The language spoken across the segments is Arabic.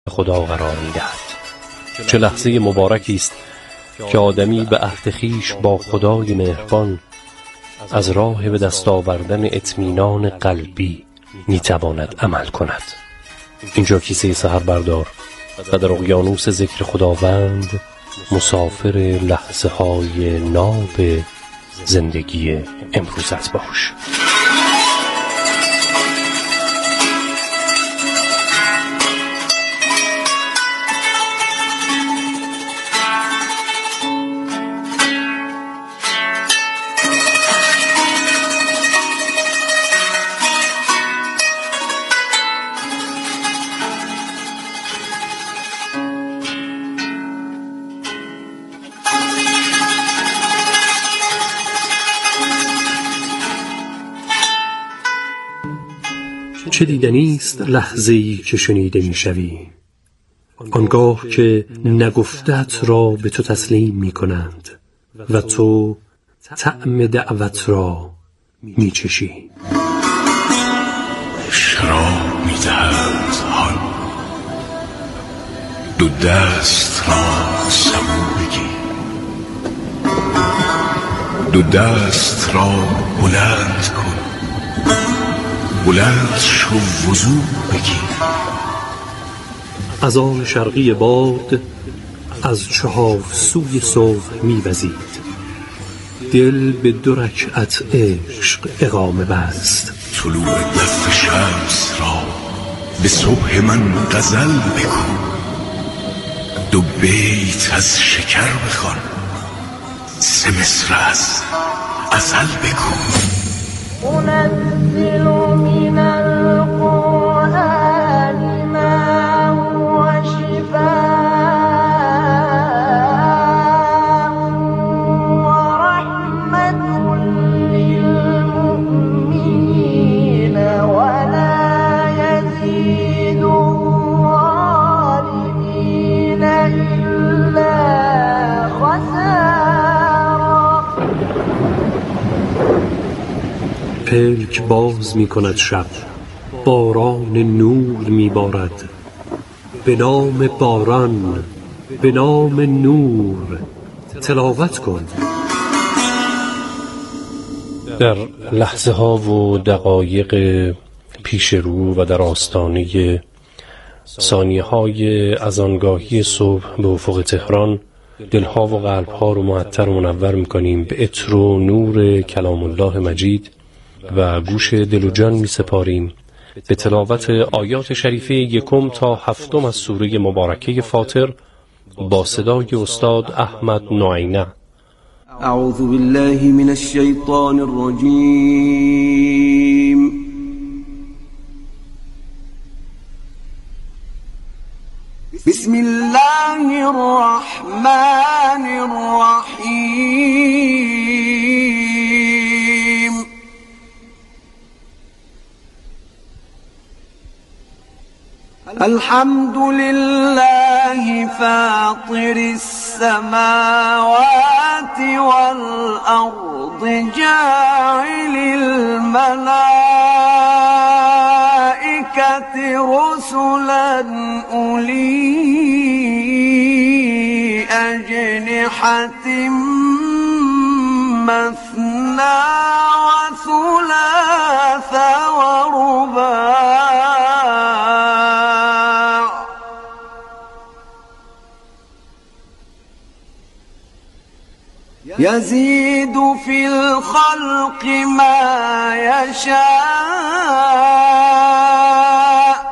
خدا قرار می‌دهد. چه لحظه مبارکی است که آدمی به عهد خویش با خدای مهربان از راه به دست آوردن اطمینان قلبی میتواند عمل کند. اینجا کیسه سحر بردار و در اقیانوس ذکر خداوند مسافر لحظه های ناب زندگی امروزت باش. چه دیدنی است لحظه‌ای که شنیده می‌شوی، آنگاه که نگفتت را به تو تسلیم می‌کنند و تو طعم دعوت را می‌چشی. شراب می‌دهند حال، دو دست را سبو بگیر، دو دست را بلند کن، بلند شو وضو بگیر. از آن شرقی باد از چهار سوی صبح می‌وزید، دل به 2 رکعت عشق اقامه بست. طلوع دف شمس را به صبح من غزل بگو، 2 بیت از شکر بخوان، 3 مصرع از غزل بگو. أنزل من القرآن ما هو شفاء ورحمة للمؤمنين ولا يزيد الظالمين إلا خسارا. پلک باز می کند شب، باران نور می بارد، به نام باران، به نام نور تلاوت کن. در لحظه ها و دقایق پیش رو و در آستانه ثانیه های از آنگاهی صبح به افق تهران، دلها و قلبها رو معطر و منور می کنیم به عطر و نور کلام الله مجید و گوش دل و جان می سپاریم به تلاوت آیات شریفه 1 تا 7 از سوره مبارکه فاطر با صدای استاد احمد نوعینه. اعوذ بالله من الشیطان الرجیم. بسم الله الرحمن الرحیم. الحمد لله فاطر السماوات والأرض جاعل الملائكة رسلا أولي أجنحة مثنى وثلاث ورباع يزيد في الخلق ما يشاء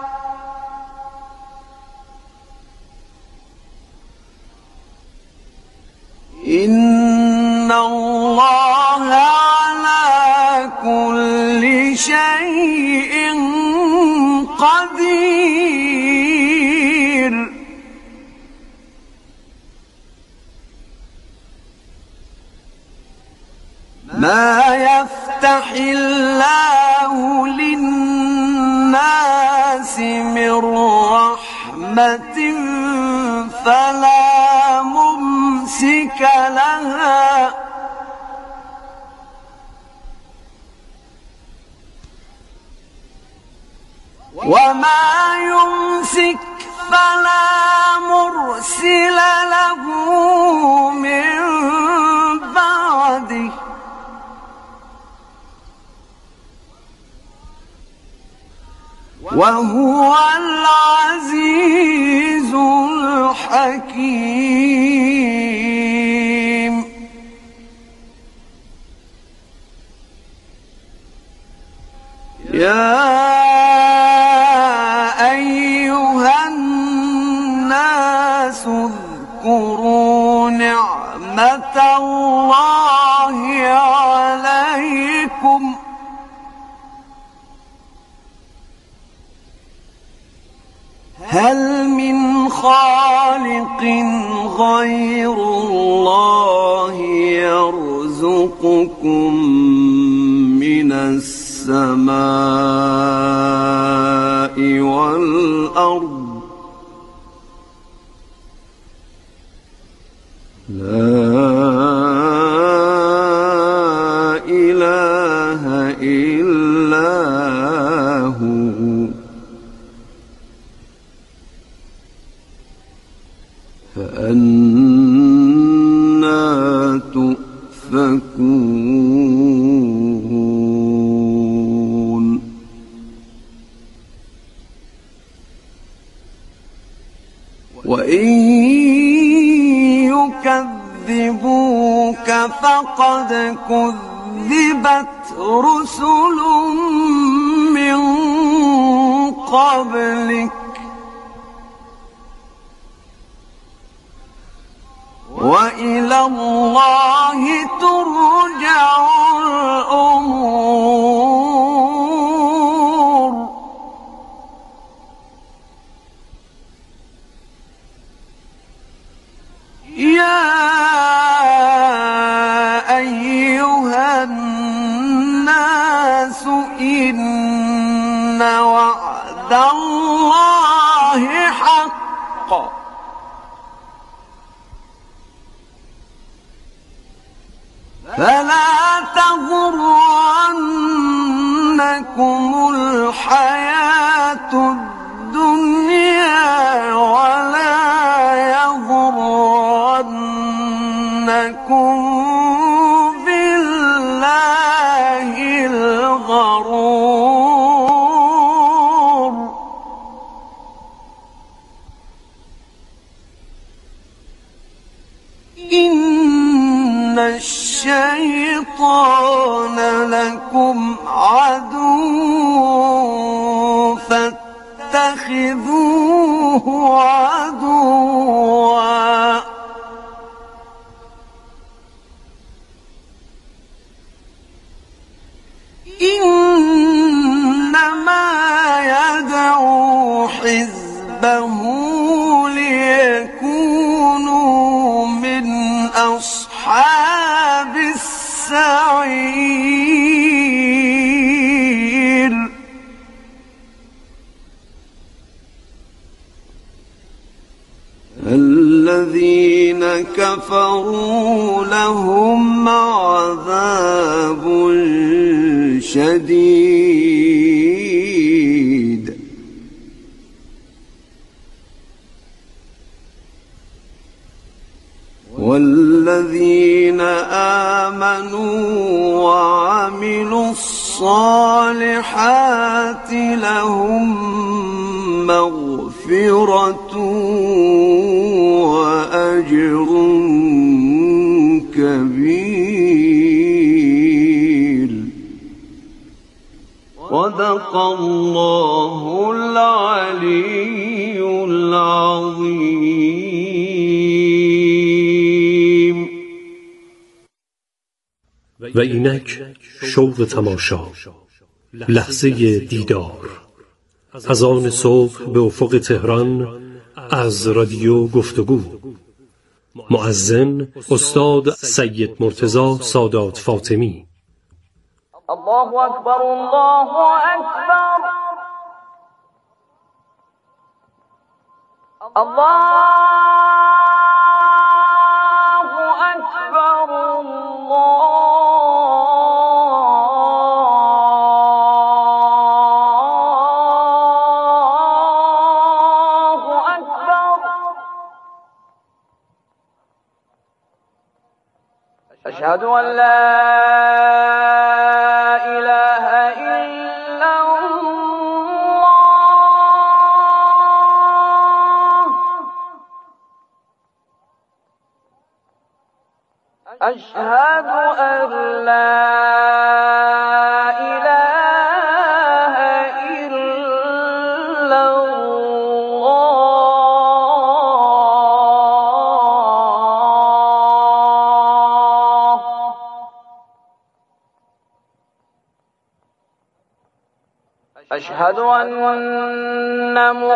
إن الله على كل شيء قدير. ما يفتح الله للناس من رحمة فلا ممسك لها وما يمسك فلا مرسل له من بعده وهو العزيز الحكيم. يا أيها الناس اذكروا نعمة الله عليكم هل من خالق غير الله يرزقكم من السماء والأرض لا إله إلا هو فأنى تؤفكون. وإن يكذبوك فقد كذبت رسل من قبلك وإلى الله ترجع الأمور. يا أيها الناس إن وعد الله حق فلا تغرنكم الحياة الدنيا ولا يغرنكم بالله الغرور. إن الشيطان لكم عدو فاتخذوه عدوا إنما يدعو حزبه ليكونوا من أصحاب السعير. الذين كفروا لهم عذاب شديد والذين آمنوا وعملوا الصالحات لهم مغفرة وأجر كبير. صدق الله العلي العظيم. و اینک شوق تماشا، لحظه دیدار، از آن صبح به افق تهران از رادیو گفتگو. مؤذن استاد سید مرتضی سادات فاطمی. الله أكبر الله أكبر الله أكبر الله أشهد أن لا إله إلا الله. أشهد أن لا إله إلا الله. أشهد أن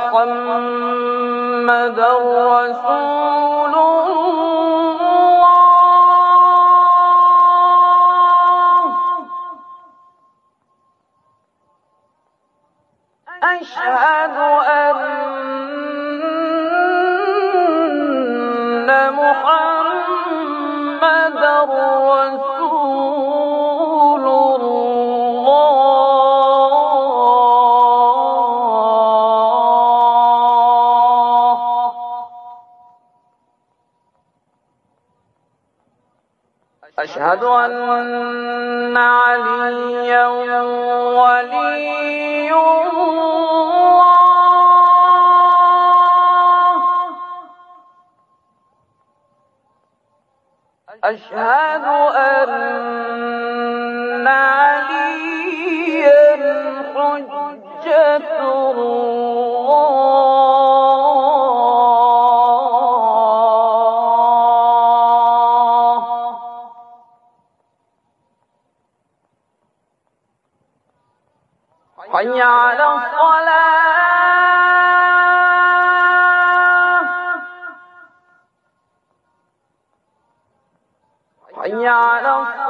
محمدا رسول الله. أشهد أن محمدا رسول الله. أشهد أن عليا ولي الله. أشهد أن عليا حجة الله. حي على الصلاة. حي على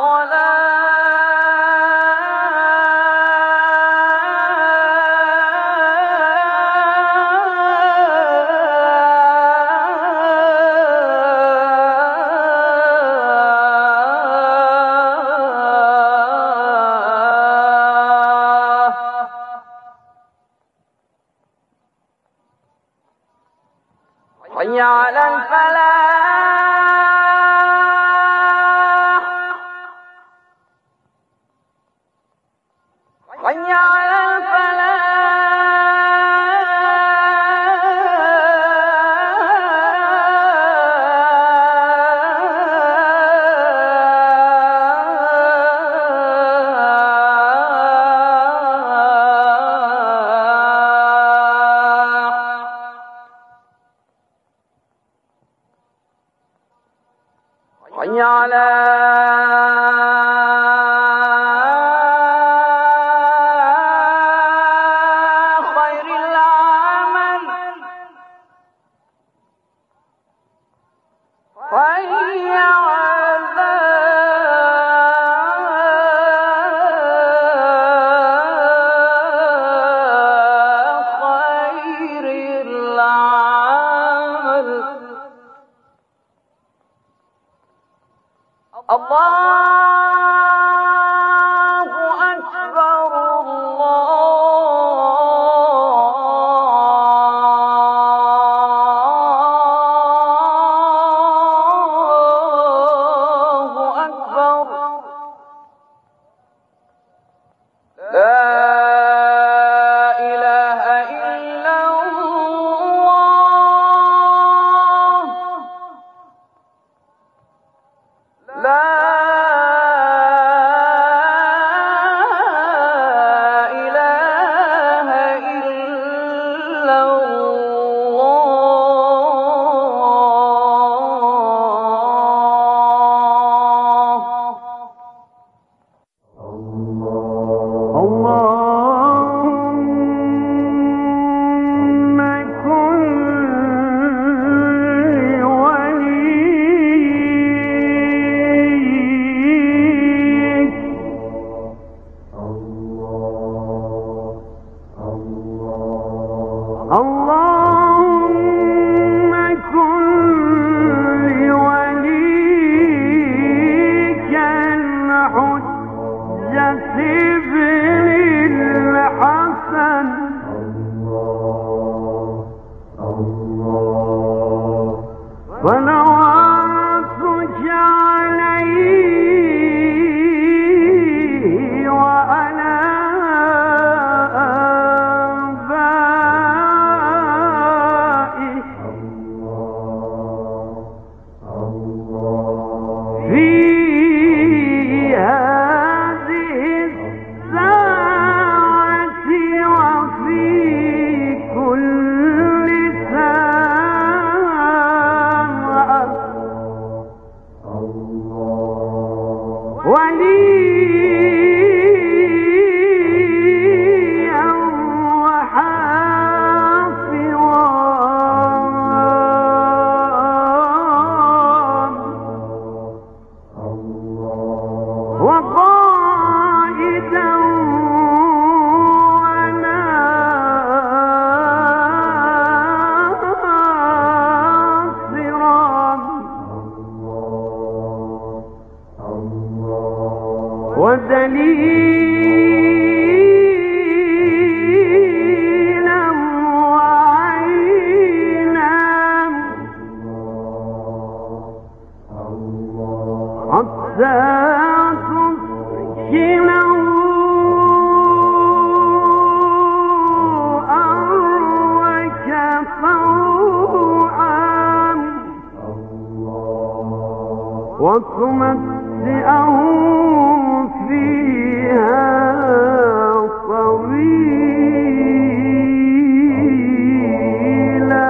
حي على الفلاح. حي على حي على خير العمل. حي على خير العمل. الله أكبر الله أكبر. لا إله إلا الله. لا إله إلا الله. اللهم كن وليك. اللهم كن لوليك الحجة ابن الحسن. صلواتك عليه دليلا وعينا حتى تسكنه أرضك طوعا وتمتعه فيها طويلا.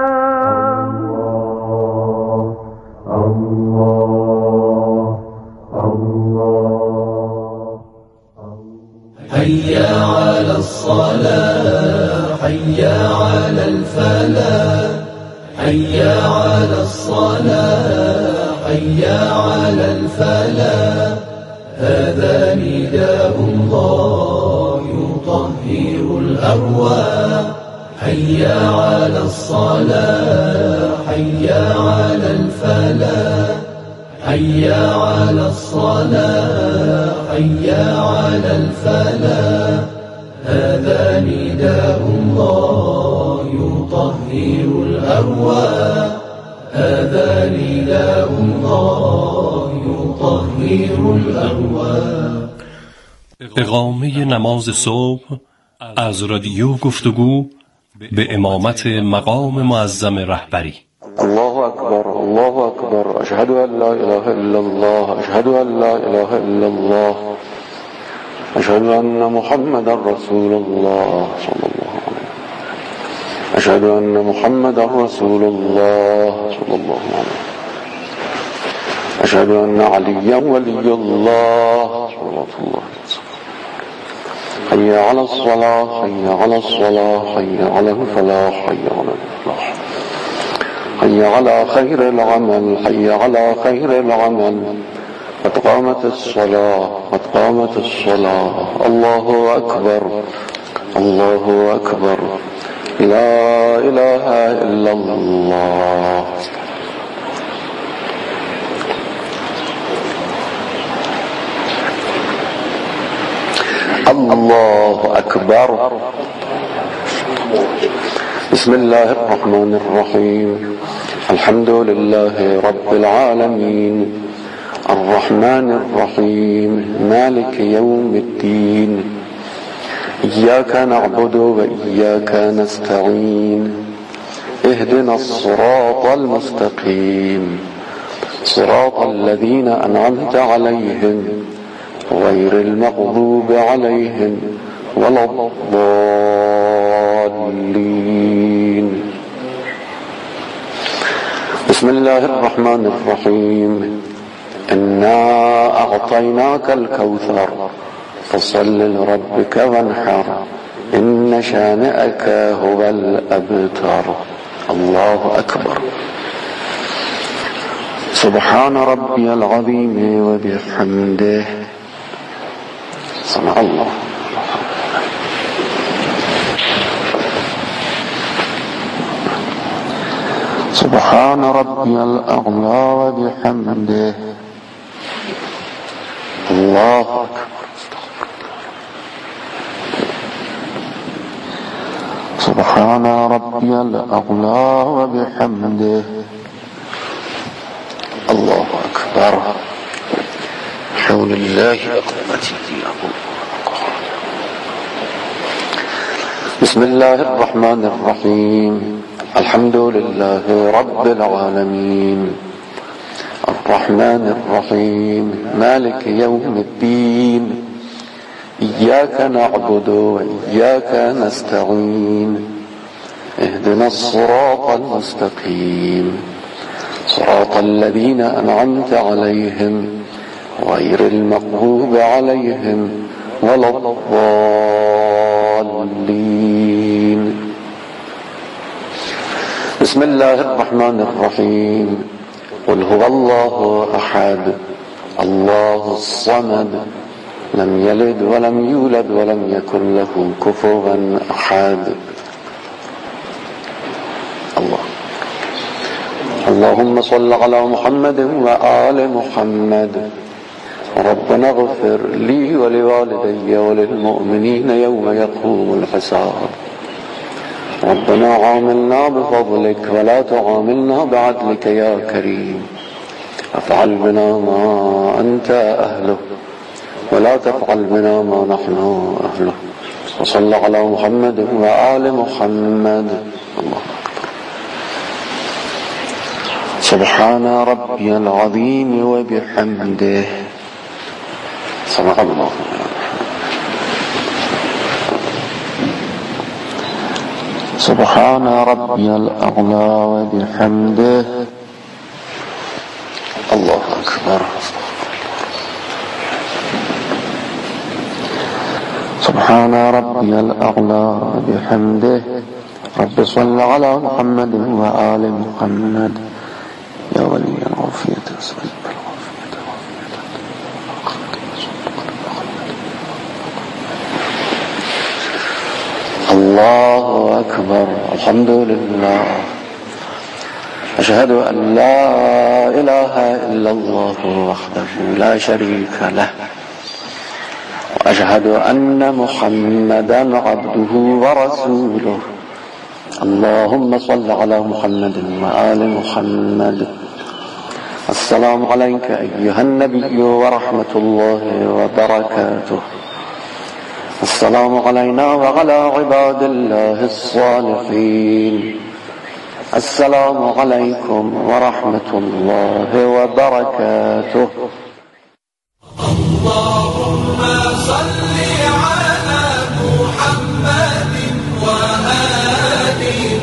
حي على الصلاة حي على الفلاح حي على الصلاة حي على الفلاح هذا نداء الله يطهر الأرواح حي على الصلاة حي على الفلاح حي على الصلاة حي على الفلاح هذا نداء الله يطهر الأرواح هذا نداء الله يطهر الأرواح. اقامه نماز صبح از رادیو گفتگو به امامت مقام معظم رهبری. الله أكبر الله أكبر أشهد أن لا إله إلا الله أشهد أن لا إله إلا الله أشهد أن محمد رسول الله صلى الله عليه وسلم أشهد أن محمد رسول الله صلى الله عليه وسلم أشهد أن عليا ولي الله صلى الله عليه وسلم حي على الصلاة حي على الصلاة حي على الفلاح حي على الفلاح حي على خير العمل حي على خير العمل قد قامت الصلاة قد قامت الصلاة الله أكبر الله أكبر لا إله إلا الله. الله أكبر. بسم الله الرحمن الرحيم الحمد لله رب العالمين الرحمن الرحيم مالك يوم الدين إياك نعبد وإياك نستعين اهدنا الصراط المستقيم صراط الذين أنعمت عليهم غير المغضوب عليهم ولا الضالين. بسم الله الرحمن الرحيم إنا أعطيناك الكوثر فصل لربك وانحر إن شانئك هو الأبتر. الله أكبر. سبحان ربي العظيم وبحمده سمع الله. سبحان ربي الأعلى وبحمده الله أكبر. سبحان ربي الأعلى وبحمده الله أكبر. حول الله أقواتي. بسم الله الرحمن الرحيم الحمد لله رب العالمين الرحمن الرحيم مالك يوم الدين إياك نعبد وإياك نستعين اهدنا الصراط المستقيم صراط الذين أنعمت عليهم غير المغضوب عليهم ولا الضالين. بسم الله الرحمن الرحيم قل هو الله أحد الله الصمد لم يلد ولم يولد ولم يكن له كفوا أحد. الله. اللهم صل على محمد وآل محمد ربنا اغفر لي ولوالدي وللمؤمنين يوم يقوم الحساب ربنا عاملنا بفضلك ولا تعاملنا بعدلك يا كريم افعل بنا ما أنت أهله ولا تفعل بنا ما نحن أهله وصلى على محمد وآل محمد. الله سبحان ربي العظيم وبحمده. صدق الله. سبحان ربي الأعلى وبحمده. الله أكبر. سبحان ربي الأعلى وبحمده. رب صل على محمد وآل محمد يا ولي العافية اسأل بالعافية. الله أكبر. الحمد لله. أشهد أن لا إله إلا الله وحده لا شريك له وأشهد أن محمدا عبده ورسوله. اللهم صل على محمد وآل محمد. السلام عليك أيها النبي ورحمة الله وبركاته. السلام علينا وعلى عباد الله الصالحين. السلام عليكم ورحمة الله وبركاته. اللهم صل على محمد وآل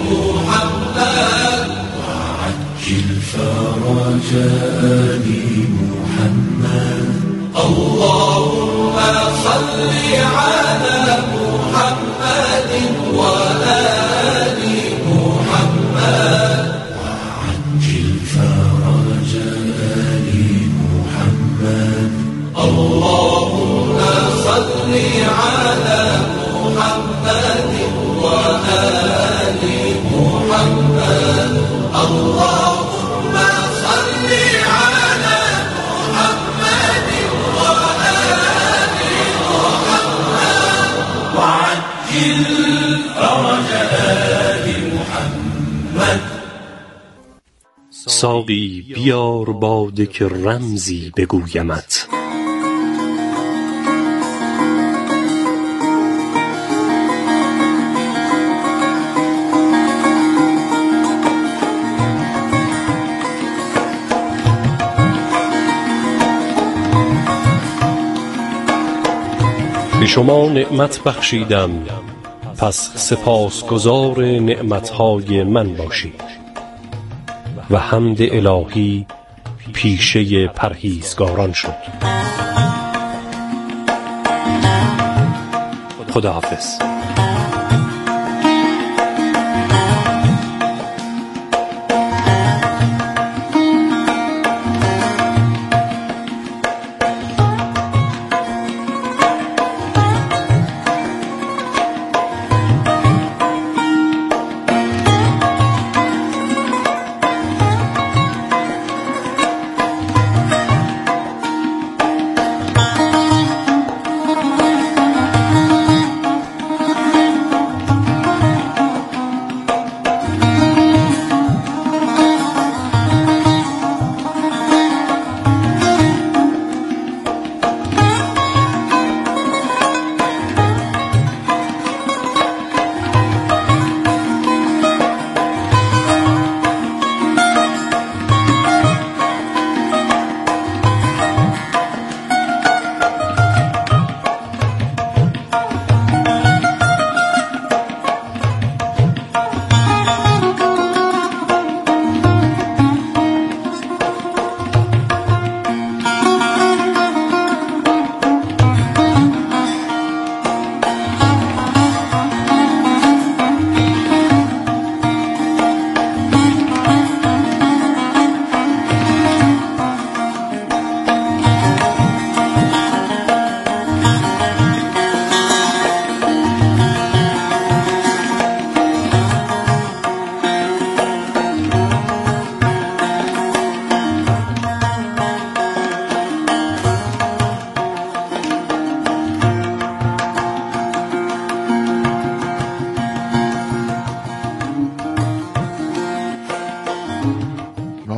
محمد وعجل فرج آل محمد. اللهم صل على محمد وآل محمد وعجل فرج آل محمد. اللهم صل على محمد وآل محمد. اللهم صل على محمد وآل محمد وعجل فرج آل محمد. ساقی بیار باده که رمزی بگویمت. به شما نعمت بخشیدم پس سپاسگزار نعمتهای من باشید و حمد الهی پیشه پرهیزگاران شد. خداحافظ.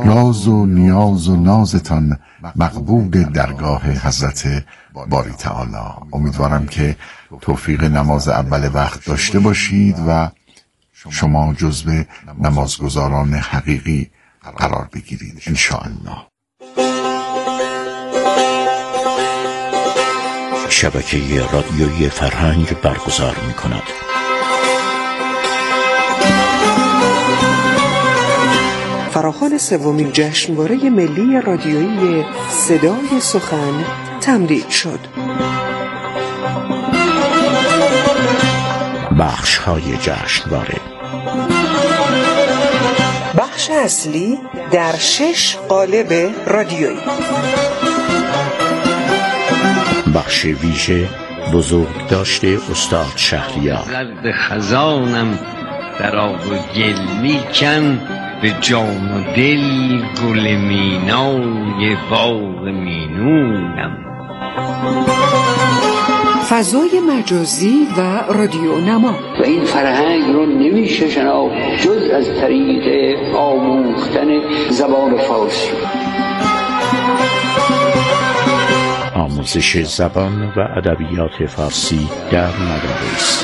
راز و نیاز و نازتان مقبول درگاه حضرت باری تعالی. امیدوارم که توفیق نماز اول وقت داشته باشید و شما جزو نمازگزاران حقیقی قرار بگیرید انشاءالله. شبکه رادیویی فرهنگ برگزار می‌کند. فراخوان سومین جشنواره ملی رادیویی صدای سخن تمدید شد. بخش‌های جشنواره: بخش اصلی در 6 قالب رادیویی. بخش ویژه بزرگ داشته استاد شهریار. زرد خزانم در آب و گل میکن، به جان و دل گل مینای باغ مینونم. فضای مجازی و رادیو نما. و این فرهنگ رو نمیشه شناخت جز از طریق آموختن زبان فارسی. آموزش زبان و ادبیات فارسی در مدارس.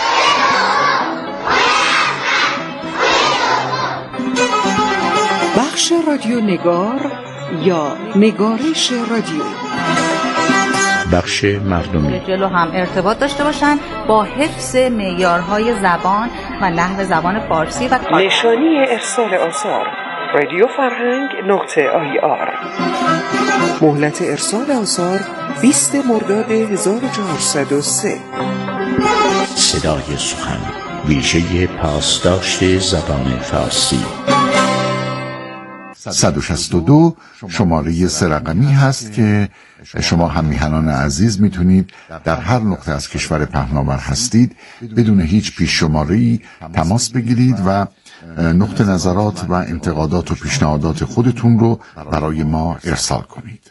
بخش رادیو نگار یا نگارش رادیو. بخش مردمی. جلو هم ارتباط داشته باشن با حفظ معیارهای زبان و نحو زبان فارسی و نشانی ارسال آثار رادیو فرهنگ .ir. مهلت ارسال آثار 20 مرداد 1403. صدای سخن، ویژه پاسداشت زبان فارسی. 162 شماره 3 رقمی هست که شما هم میهنان عزیز میتونید در هر نقطه از کشور پهناور هستید بدون هیچ پیش شماره‌ای تماس بگیرید و نقطه نظرات و انتقادات و پیشنهادات خودتون رو برای ما ارسال کنید.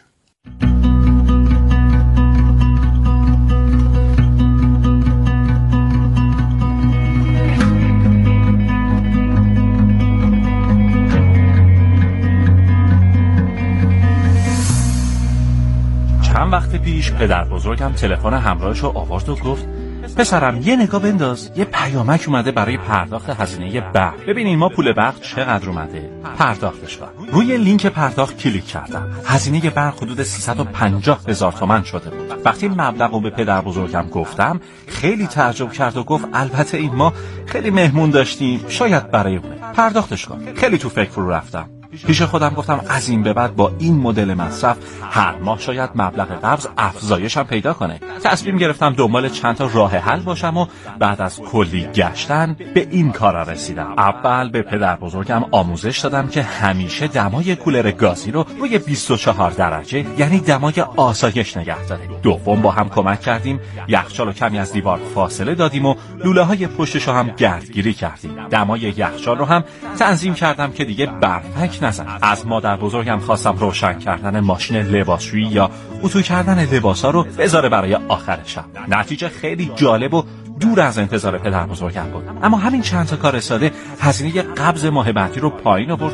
چند وقت پیش پدر بزرگم تلفن همراهش رو آورد و گفت پسرم یه نگاه بنداز، یه پیامک اومده برای پرداخت هزینه برق. ببینین ما پول برق چقدر اومده، پرداختش کن. روی لینک پرداخت کلیک کردم. هزینه برق حدود 350,000 تومان شده بود. وقتی مبلغ رو به پدر بزرگم گفتم خیلی تعجب کرد و گفت البته این ما خیلی مهمون داشتیم، شاید برای اونه. پرداختش کن. خیلی تو فکر فرو رفتم. پیش خودم گفتم از این به بعد با این مدل مصرف هر ماه شاید مبلغ قبض افزایش هم پیدا کنه. تصمیم گرفتم دنبال چند تا راه حل باشم و بعد از کلی گشتن به این کارا رسیدم. اول به پدر بزرگم آموزش دادم که همیشه دمای کولر گازی رو روی 24 درجه یعنی دمای آسایش نگه داره. دوم با هم کمک کردیم یخچال رو کمی از دیوار فاصله دادیم و لوله های پشتش رو هم گردگیری کردیم. دمای یخچال رو هم تنظیم کردم که دیگه برفک نزن. از مادر بزرگم خواستم روشن کردن ماشین لباسشویی یا اتو کردن لباسا رو بذاره برای آخر شب. نتیجه خیلی جالب و دور از انتظار پدر بزرگم بود. اما همین چند تا کار ساده هزینه قبض ماه بعدی رو پایین آورد